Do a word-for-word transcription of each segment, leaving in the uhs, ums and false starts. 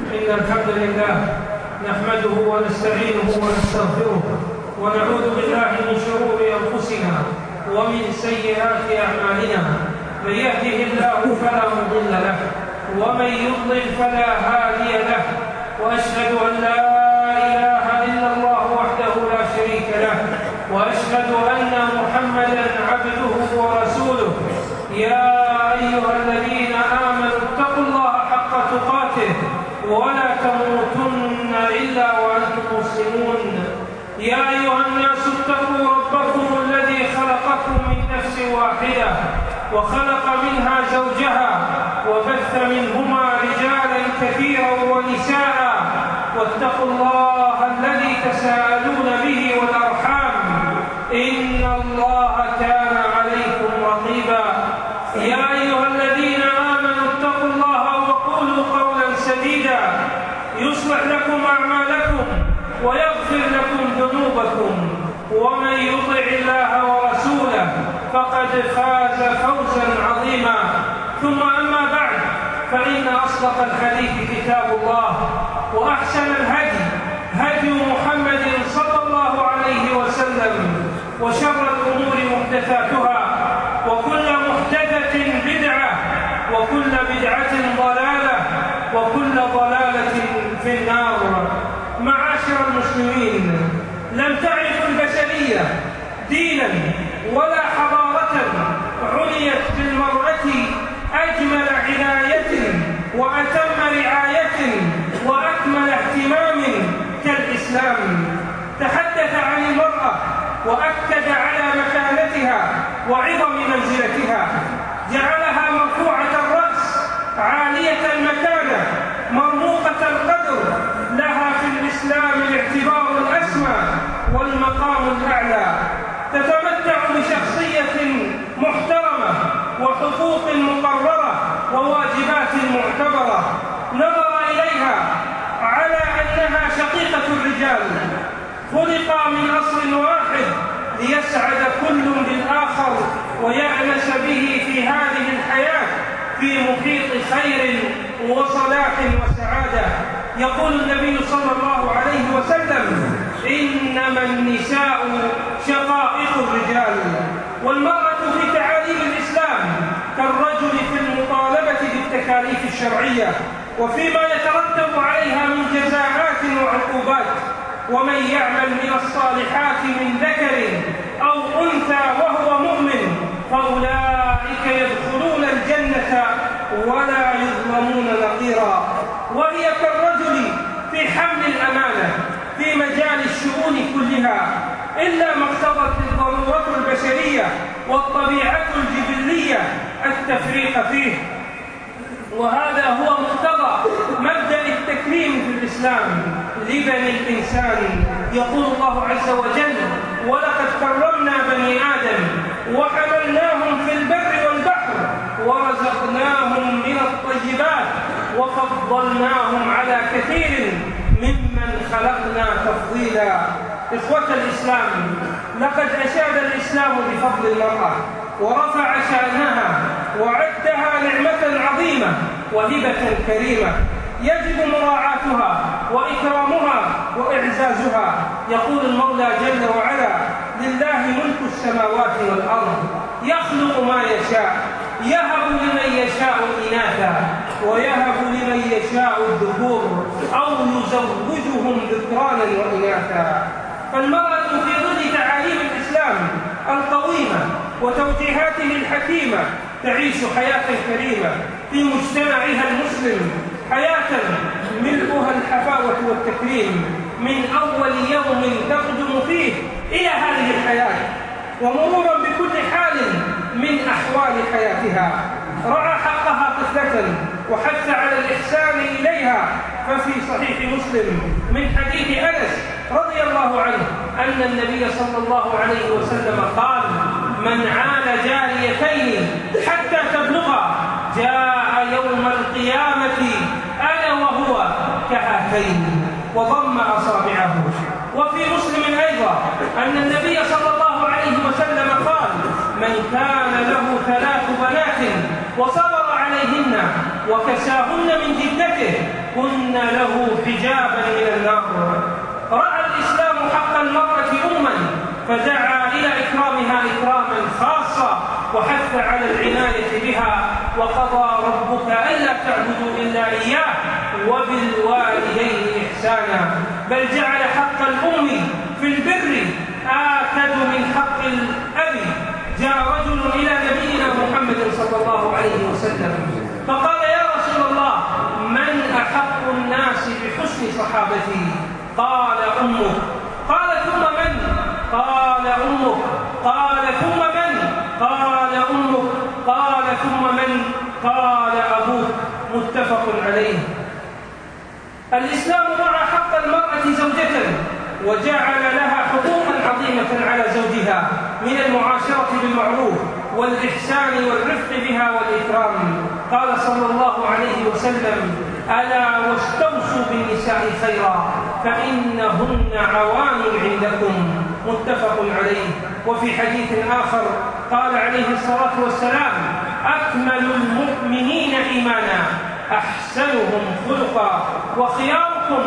إن الحمد لله نحمده ونستعينه ونستغفره ونعوذ بالله من شرور أنفسنا ومن سيئات أعمالنا. من يهده الله فلا مضل له ومن يضلل فلا هادي له، وأشهد أن لا إله إلا الله وحده لا شريك له، وأشهد أن محمدا عبده ورسوله. يا أيها الذين آمنوا اتقوا الله حق تقاته ولا تموتن إلا وأنتم مسلمون. يا أيها الناس اتقوا ربكم الذي خلقكم من نفس واحدة وخلق منها زوجها وبث منهما رجالا كثيرا ونساء، واتقوا الله الذي تساءلون به والأرحام إن الله كان عليكم رقيبا. يا أيها الذين آمنوا اتقوا الله وقولوا قولا سديدا يصلح لكم أعمالكم ويغفر لكم ذنوبكم، ومن يطع الله ورسوله فقد فاز فوزا عظيما. ثم أما بعد، فإن أصدق الحديث كتاب الله، وأحسن الهدي هدي محمد صلى الله عليه وسلم، وشر الأمور محدثاتها، وكل محدثة بدعة، وكل بدعة ضلالة، وكل ضلالة في النار. معاشر المسلمين، لم تعرف البشرية دينا ولا حضارة عنيت بالمرأة أجمل عناية وأتم رعاية وأكمل اهتمام كالإسلام. تحدث عن المرأة وأكد على مكانتها وعظم منزلتها، جعلها مرفوعة الرأس عالية المكانة مرموقة القدر، لها في الإسلام الاعتبار الأسمى والمقام الأعلى، تتمتع بشخصية محترمة وحقوق مقررة وواجبات معتبرة. نظر إليها على أنها شقيقة الرجال، خلق من أصل واحد ليسعد كل بالآخر ويأنس به في هذه الحياة في محيط خير وصلاح وسعادة. يقول النبي صلى الله عليه وسلم: إنما النساء شقائق الرجال. والمرأة في تعاليم الإسلام كالرجل في المطالبة بالتكاليف الشرعية وفيما يترتب عليها من جزاءات وعقوبات. ومن يعمل من الصالحات من ذكر أو أنثى وهو مؤمن فأولئك يدخلون الجنة ولا يظلمون نقيرا. وهي كالرجل في حمل الأمانة في مجال الشؤون كلها، إلا ما اقتضت الضرورة البشرية والطبيعة الجبلية التفريق فيه. وهذا هو مقتضى مبدأ التكريم في الإسلام لبني الإنسان. يقول الله عز وجل: ولقد كرمنا بني آدم وحملناهم في البر والبحر ورزقناهم من الطيبات وفضلناهم على كثير ممن خلقنا تفضيلا. إخوة الإسلام، لقد أشاد الإسلام بفضل المرأة ورفع شأنها وعدها نعمة عظيمة وهبة كريمة يجب مراعاتها وإكرامها وإعزازها. يقول المولى جل وعلا: لله ملك السماوات والأرض يخلق ما يشاء يهب لمن يشاء إناثا ويهب لمن يشاء الذكور أو يزوجهم ذكرانا وإناثا. فالمرأة في ظل تعاليم الإسلام القويمة وتوجيهاته الحكيمة تعيش حياة كريمة في مجتمعها المسلم، حياة ملؤها الحفاوة والتكريم من أول يوم تقدم فيه إلى هذه الحياة، ومرورا بكل حال من أحوال حياتها. رعى حقها طفلة وحث على الإحسان إليها. ففي صحيح مسلم من حديث أنس رضي الله عنه أن النبي صلى الله عليه وسلم قال: من عال جاريتين حتى تبلغا جاء يوم القيامة أنا وهو كهاتين، وضم أصابعه. وفي مسلم أيضا أن النبي صلى الله عليه وسلم قال: من كان له ثلاث بنات وصبر عليهن وكساهن من جدته كن له رأى الإسلام حق المرأة أما فدعا إلى إكرامها إكراما خاصا وحث على العناية بها، وقضى ربك ألا تعبدوا إلا إياه وبالوالدين إحسانا، بل جعل حق الأم في البر آكد من حق الأب. جاء رجل إلى نبينا محمد صلى الله عليه وسلم فقال: يا رسول الله، من أحق الناس بحسن صحابتي؟ قال: أمك. قال: ثم من؟ قال: أمك. قال: ثم من؟ قال: أمك. قال: ثم من؟ قال: أبوك. متفق عليه. الإسلام رعى حق المرأة زوجة وجعل لها حقوقا عظيمة على زوجها من المعاشرة بالمعروف والإحسان والرفق بها والإكرام. قال صلى الله عليه وسلم: ألا واستوصوا بالنساء خيرا فإنهن عوان عندكم. متفق عليه. وفي حديث آخر قال عليه الصلاة والسلام: أكمل المؤمنين إيمانا أحسنهم خلقا وخياركم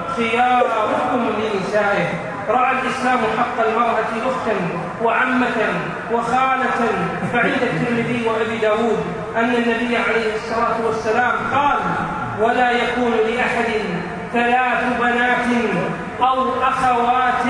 خياركم لنسائه. رعى الإسلام حق المرأة أختا وعمة وخالة، فعند الترمذي وأبي داود أن النبي عليه الصلاة والسلام قال: ولا يكون لأحد ثلاث بنات أو أخوات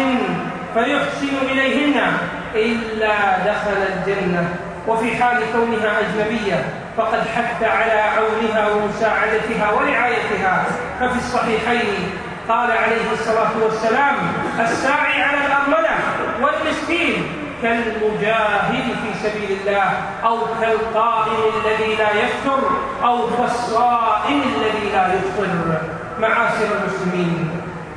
فيحسن إليهن إلا دخل الجنة. وفي حال كونها أجنبية فقد حث على عونها ومساعدتها ورعايتها، ففي الصحيحين قال عليه الصلاة والسلام: الساعي على الأرملة والمسكين كالمجاهد في سبيل الله، أو كالقائم الذي لا يفطر، أو كالصائم الذي لا يفطر. معاشر المسلمين،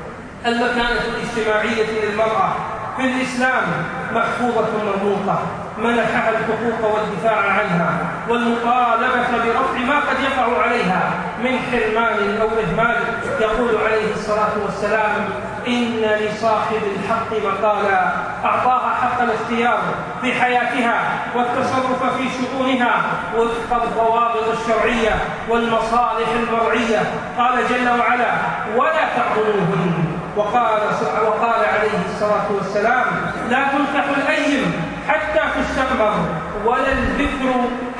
المكانة الاجتماعية للمرأة في الإسلام محفوظة مرموقة، منحها الحقوق والدفاع عنها والمطالبة برفع ما قد يقع عليها من حرمان أو إهمال. يقول عليه الصلاة والسلام: إن لصاحب الحق مقالا، أعطاها حق الاختيار في حياتها والتصرف في شؤونها وفق الضوابط الشرعية والمصالح المرعية. قال جل وعلا: ولا تعضلوهن. وقال وقال عليه الصلاة والسلام: لا تنكح الأيم حتى تستأمر ولا البكر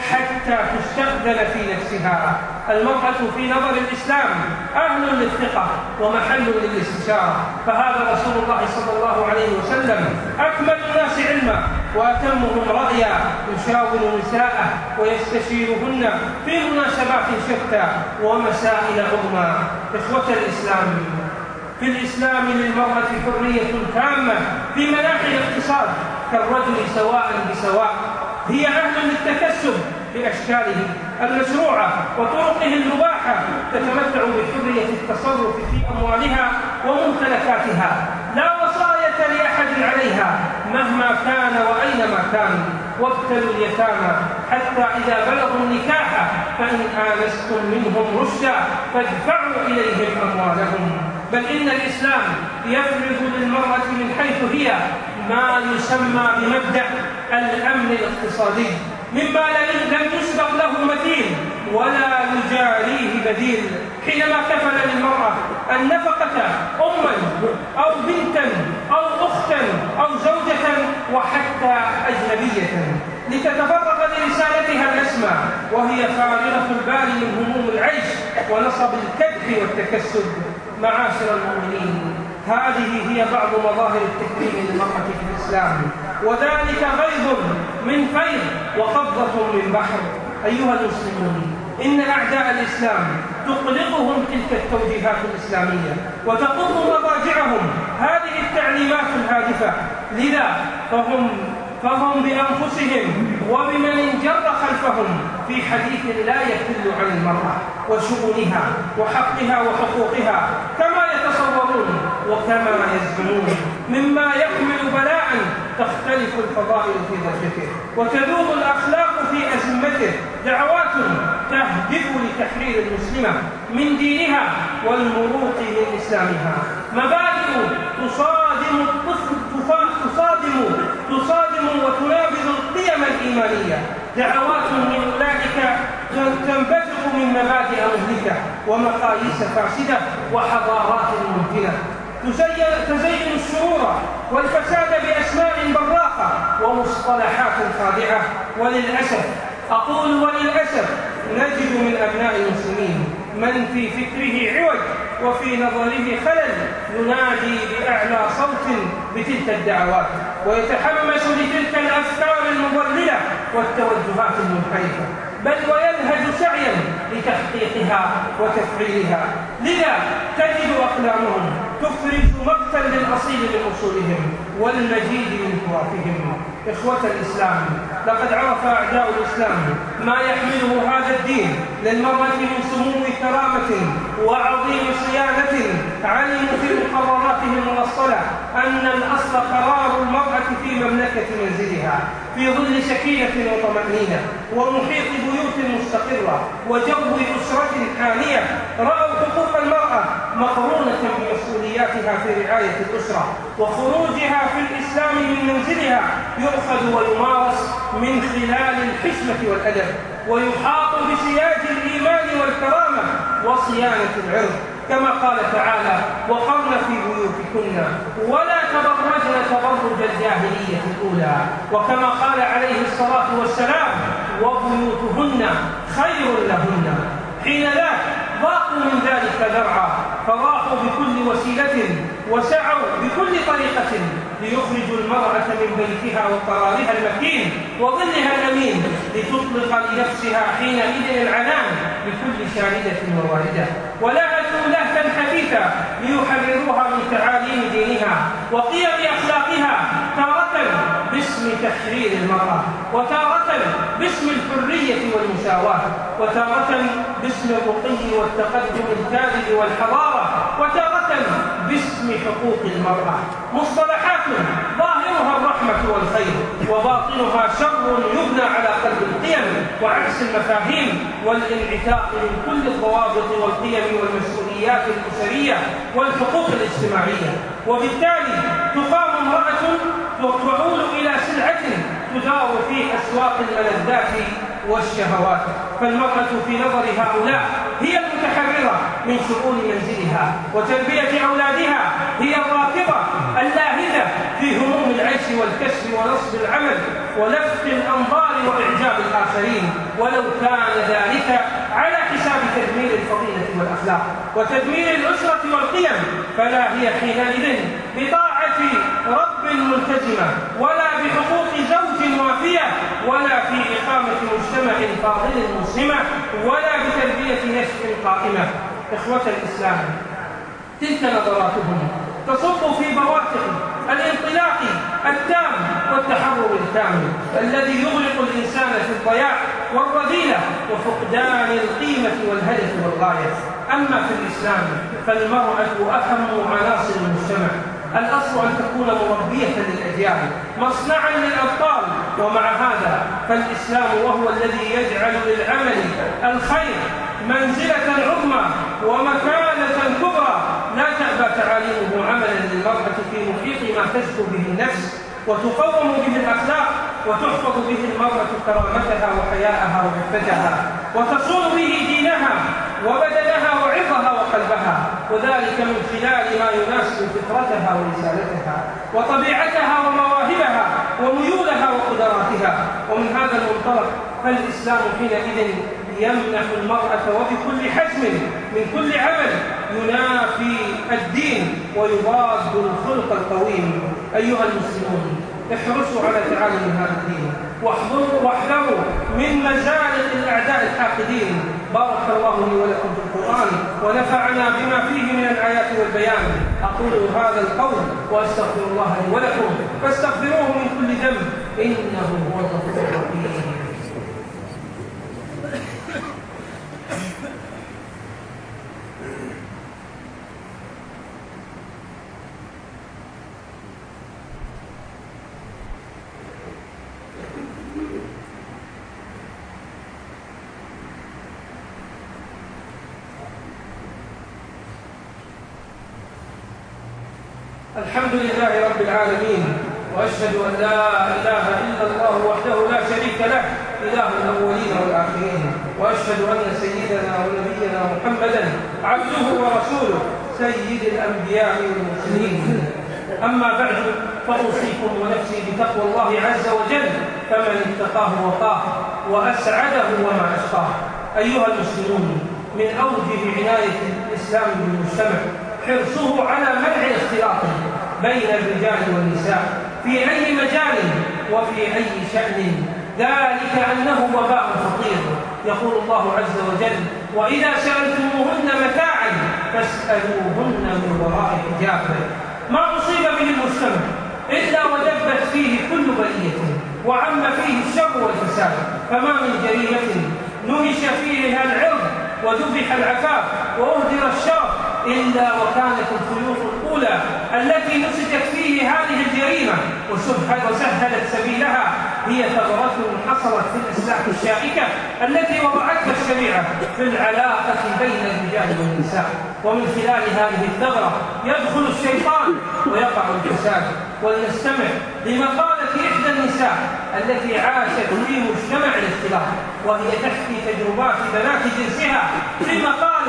حتى تستأذن في نفسها. المرأة في نظر الإسلام أهل للثقة ومحل للاستشارة، فهذا رسول الله صلى الله عليه وسلم أكمل الناس علما وأتمهم رأيا، يشاور نساءه ويستشيرهن في مناسبات شتى ومسائل عظمى. إخوة الإسلام، في الإسلام للمرأة حرية تامة في مناحي الاقتصاد كالرجل سواء بسواء. هي أهل للتكسب بأشكاله المشروعة وطرقه المباحة، تتمتع بحرية التصرف في أموالها وممتلكاتها، لا وصاية لأحد عليها مهما كان وأينما كان. وابتلوا اليتامى حتى إذا بلغوا النكاح فإن آنستم منهم رشدا فادفعوا إليهم أموالهم. بل إن الإسلام يفرض للمرأة من حيث هي ما يسمى بمبدأ الأمن الاقتصادي، مما لم يسبق له مثيل ولا يجاريه بديل، حينما كفل للمرأة النفقة أما أو بنتا أو أختا أو زوجة وحتى أجنبية لتتفرغ لرسالتها الأسمى وهي فارغة البال من هموم العيش ونصب الكدح والتكسب. معاشر المؤمنين، هذه هي بعض مظاهر التكريم للمرأة في الإسلام، وذلك غيظ من فيض وقبضة من بحر. أيها المسلمون، إن أعداء الإسلام تقلقهم تلك التوجيهات الإسلامية وتقض مضاجعهم هذه التعليمات الهادفة، لذا فهم فهم بأنفسهم وبمن انجر خلفهم في حديث لا يكل عن المرأة وشؤونها وحقها وحقوقها كما يتصورون وكما يزعمون، مما يحمل بلاء تختلف الفضائل في درجته وتذوب الأخلاق في أزمته. دعوات تهدف لتحرير المسلمة من دينها والمروق من إسلامها، مبادئ تصادم الطفل تصادم تصادم وتنابذ القيم الإيمانية. دعوات من أولئك تنبثق من مبادئ مهلكة ومقاييس فاسدة وحضارات منتنة تزين الشرور والفساد بأسماء براقة ومصطلحات خادعة. وللأسف أقول وللأسف نجد من أبناء المسلمين من في فكره عوج وفي نظره خلل ينادي بأعلى صوت بتلك الدعوات ويتحمس لتلك الأفكار المضللة والتوجهات المنحرفة، بل ويلهج سعيا لتحقيقها وتفعيلها. لذا تجد أقلامهم تفرز مقتا للأصيل من أصولهم والمجيد من تراثهم. إخوة الإسلام، لقد عرف أعداء الإسلام ما يحمله هذا الدين للمرأة من سمو كرامة وعظيم صيانة. علموا في مقرراتهم المنصلة أن الأصل قرار المرأة في مملكة منزلها في ظل سكينة وطمأنينة ومحيط بيوت مستقرة وجو أسرة حانية. رأوا حقوق المرأة مقرونة بمسؤولياتها في رعاية الأسرة، وخروجها في الإسلام من منزلها يؤخذ ويمارس من خلال الحشمة والأدب، ويحاط بسياج الإيمان والكرامة وصيانة العرض، كما قال تعالى: وقرن في بيوتكن ولا تبرجن تبرج الجاهلية الأولى، وكما قال عليه الصلاة والسلام: وبيوتهن خير لهن. حين ذاك ضاقوا من ذلك ذرعا، فراحوا بكل وسيلة وسعوا بكل طريقة ليخرجوا المرأة من بيتها وقرارها المكين وظلها الأمين لتطلق لنفسها حينئذ العنان بكل شاردة وواردة، ولهثوا لهثا حثيثا ليحرروها من تعاليم دينها وقيم أخلاقها، تارة باسم تحرير المرأة، وتارة باسم الحرية والمساواة، وتارة باسم الرقي والتقدم الكاذب والحضارة، وتارة باسم حقوق المرأة. مصطلحات ظاهرها الرحمة والخير وباطنها شر يبنى على قلب القيم وعكس المفاهيم والانعتاق من كل الضوابط والقيم والمسؤوليات الأسرية والحقوق الاجتماعية. وبالتالي تقام امرأة وتعول إلى سلعة تدار في أسواق الملذات والشهوات. فالمرأة في نظر هؤلاء هي المتحررة من شؤون منزلها وتربية أولادها، هي الراكبة اللاهثة في هموم العيش والكسب ونصب العمل ولفت الأنظار وإعجاب الآخرين، ولو كان ذلك على حساب تدمير الفضيلة والأخلاق وتدمير الأسرة والقيم، فلا هي حينئذ بطاعة رب ملتزمة ولا بحقوق زوج وافية ولا في إقامة مجتمع فاضل مسلمة ولا بتربية نشء قائمة. إخوة الإسلام، تلك نظراتهم تصب في بواتق الانطلاق التام والتحرر الكامل الذي يغلق الإنسان في الضياع والرذيلة وفقدان القيمة والهدف والغاية. أما في الإسلام فالمرأة أهم عناصر المجتمع، الأصل أن تكون مربية للأجيال مصنعا للأبطال. ومع هذا فالإسلام وهو الذي يجعل للعمل الخير منزلة عظمى ومكانة كبرى لا تأبى تعاليمه عملا للمرأة في محيط ما تزكو به النفس وتقوم به الأخلاق وتحفظ به المرأة كرامتها وحياءها وعفتها وتصون به دينها وبدنها وعظها وقلبها، وذلك من خلال ما يناسب فطرتها ورسالتها وطبيعتها ومواهبها وميولها وقدراتها. ومن هذا المنطلق فالإسلام حينئذ يمنح المرأة وبكل حجم من كل عمل ينافي الدين ويضاد الخلق القويم. أيها المسلمون، احرصوا على تعالم هذا الدين واحذروا من مزالق الأعداء الحاقدين. بارك الله لي ولكم في القرآن ونفعنا بما فيه من الآيات والبيان. أقول هذا القول وأستغفر الله لي ولكم فاستغفروه من كل ذنب إنه هو الغفور الرحيم. الحمد لله رب العالمين، وأشهد أن لا إله إلا الله وحده لا شريك له إله الأولين والآخرين، وأشهد أن سيدنا ونبينا محمدا عبده ورسوله وسيد الأنبياء والمرسلين. أما بعد، فأوصيكم ونفسي بتقوى الله عز وجل، فمن اتقاه وقاه وأسعده وما أشقاه. أيها المسلمون، من أوجه عناية الإسلام بالمجتمع حرصه على منع الاختلاط بين الرجال والنساء في أي مجال وفي أي شأن، ذلك أنه وباء خطير. يقول الله عز وجل: وإذا سألتموهن متاعا فاسألوهن من وراء حجاب. ما أصيب به المجتمع إلا ودبت فيه كل بلية وعم فيه الشر والفساد، فما من جريمة نهش فيها العرض وذبح العفاف وأهدر الشرف إلا وكانت الخيوط الأولى التي نسجت فيه هذه الجريمة وسهلت سبيلها هي ثغرة حصلت في الأسلاك الشائكة التي وضعتها الشريعة في العلاقة بين الرجال والنساء. ومن خلال هذه الثغرة يدخل الشيطان ويقع الفساد. ولنستمع لمقالة إحدى النساء التي عاشت في مجتمع الاختلاط، وهي تحكي تجربات بنات جنسها في مقال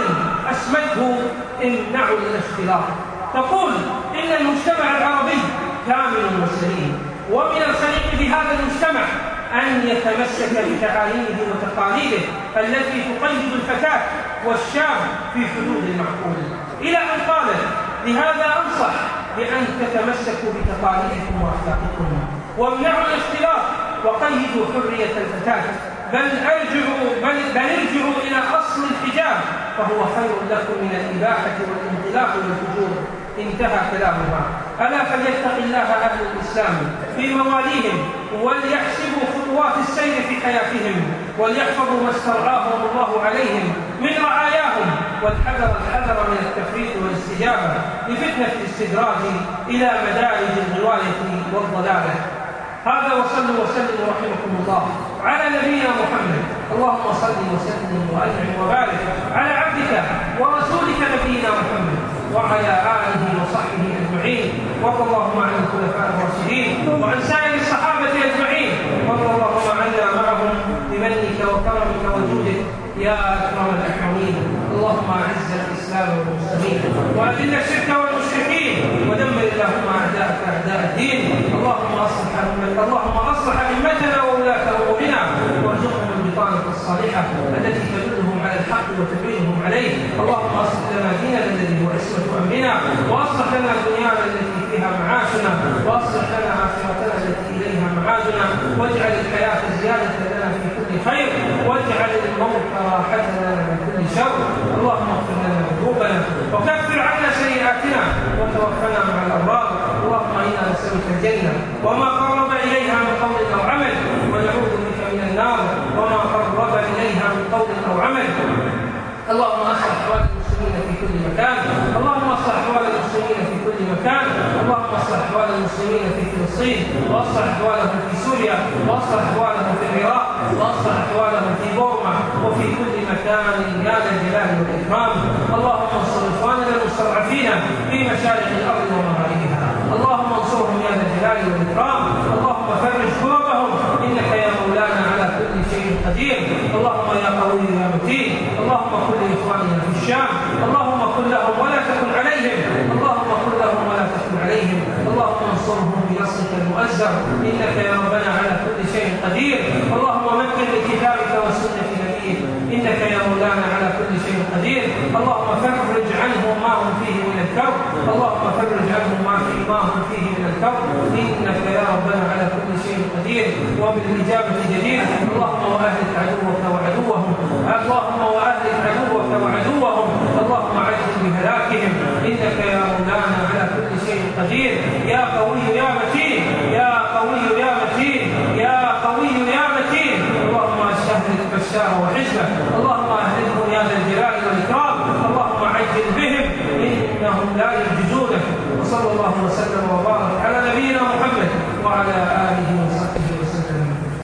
أسمته امنعوا الاختلاط. تقول: إن المجتمع العربي كامل وسليم، ومن الخليق بهذا المجتمع أن يتمسك بتعاليمه وتقاليده التي تقيد الفتاة والشاب في حدود المعقول، إلى أن قالت: لهذا أنصح بأن تتمسكوا بتقاليدكم وأخلاقكم وامنعوا الاختلاط وقيدوا حرية الفتاة، بل ارجعوا بل, بل ارجعوا إلى أصل الحجاب فهو خير لكم من الإباحة والانطلاق والفجور. انتهى كلامها. ألا فليتق الله أهل الإسلام في مواليهم، وليحسبوا خطوات السير في حياتهم، وليحفظوا ما استرعاهم الله عليهم من رعاياهم، والحذر الحذر من التفريط والاستجابة لفتنة الاستدراج إلى مدارج الغواية والضلالة. هذا وصلوا وسلموا رحمكم الله على نبينا محمد. اللهم صل وسلم وأنعم وبارك على عبدك ورسولك نبينا محمد وعلى آله وصحبه أجمعين، وارض اللهم عن الخلفاء الراشدين وعن سائر الصحابة أجمعين، وارض اللهم عنا معهم بمنك وكرمك وجودك يا أكرم الأكرمين. اللهم أعز الإسلام والمسلمين وأذل الشرك والمشركين ودمر اللهم أعداءك أعداء الدين. اللهم أصلح اللهم أصلح أئمتنا وولاة أمورنا وارزقهم البطانة الصالحة التي تدلهم على الحق وتبينهم عليه. اللهم أصلح لنا ديننا الذي هو عصمة أمرنا، وأصلح لنا دنيانا التي فيها معاشنا، وأصلح لنا آخرتنا التي إليها معادنا، واجعل الحياة زيادة لنا في كل خير، واجعل الموت راحة لنا من كل شر. اللهم اغفر لنا ذنوبنا وكفر عنا سيئاتنا وتوفنا مع الأبرار. اللهم إنا نسألك الجنة وما قرب إليها من قول أو عمل، ونعوذ بك من النار وما قرب إليها من قول أو عمل. اللهم اصلح احوال المسلمين في كل مكان، اللهم اصلح احوال المسلمين في كل مكان، اللهم اصلح احوال المسلمين في فلسطين، واصلح احوالهم في سوريا، واصلح احوالهم في العراق، واصلح احوالهم في بورما وفي كل مكان يا ذا الجلال والاكرام. اللهم انصر اخواننا المستضعفين في مشارق الارض ومغاربها، اللهم انصرهم يا ذا الجلال والاكرام. اللهم فرج كربهم انك يا مولانا على كل شيء قدير. اللهم يا قوي يا متين، اللهم كن لاخواننا في الشام، اللهم كن لهم ولا تكن عليهم، اللهم كن لهم ولا تكن عليهم، اللهم انصرهم بنصرك المؤزر انك يا ربنا على كل شيء قدير. اللهم مكن لكتابك وسنه نبيك انك يا مولانا على كل شيء قدير. اللهم فرج عنهم ما هم فيه من الكرب، اللهم فرج عنهم ما فيه ما هم فيه من الكرب انك يا ربنا على كل شيء قدير وبالاجابه جدير. اللهم واهلك عدوك وعدوهم، اللهم واهلك عدوك وعدوهم، اللهم عجل بهلاكهم انك يا مولانا على كل شيء قدير. يا قوي يا متين، يا قوي يا متين، يا قوي يا متين. اللهم اشهد بشار وحزبه، اللهم اهلكهم يا ذا الجلال والاكرام، اللهم عجل بهم انهم لا يعجزونك. وصلى الله وسلم وبارك على نبينا محمد وعلى